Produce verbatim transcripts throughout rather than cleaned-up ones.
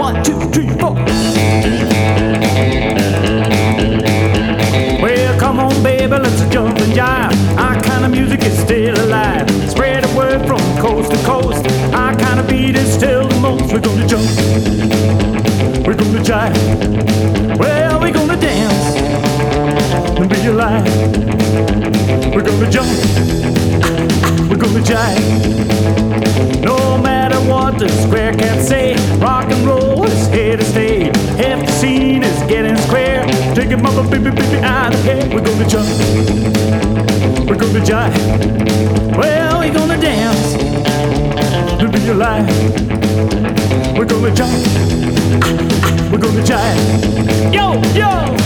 One, two, three, four. Well, come on, baby, let's jump and jive. Our kind of music is still alive. Spread the word from coast to coast. Our kind of beat is still the most. We're gonna jump, we're gonna jive. Well, we're gonna dance and be alive. We're gonna jump, we're gonna jive. No matter what the square cats say, rock and roll is here to stay. If the scene is getting square, take him up a baby, baby, I don't care. We're gonna jump, we're gonna jive. Well, we're gonna dance to be alive. We're gonna jump, we're gonna jive. Yo, yo!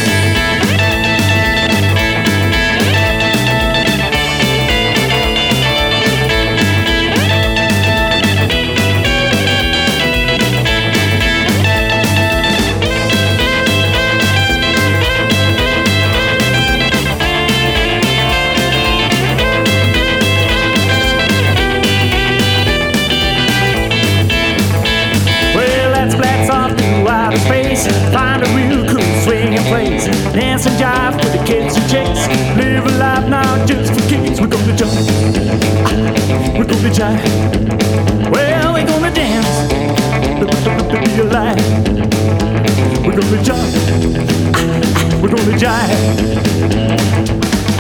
Space, find a real cool swinging place. Dance and jive with the kids and chicks. Live a life now just for kicks. We're gonna jump, we're gonna jive. Well, we're gonna dance, be alive. We're gonna jump, we're gonna jive.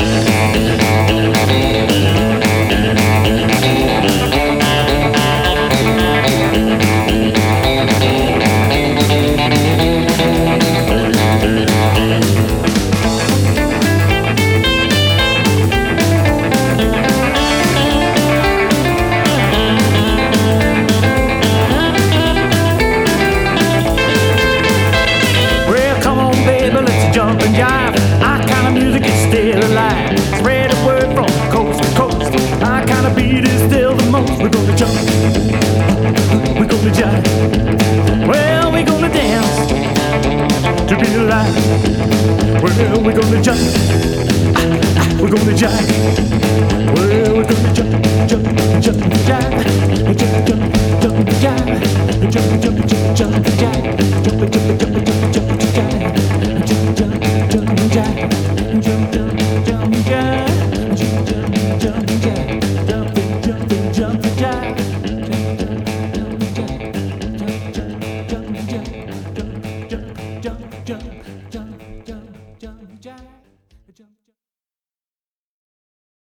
Jump and jive, our kind of music is still alive. Spread the word from coast to coast. Our kind of beat is still the most. We're gonna jump, we're gonna jive. Well, we're gonna dance to be alive. Well, we're gonna jump, we're gonna jive. Well,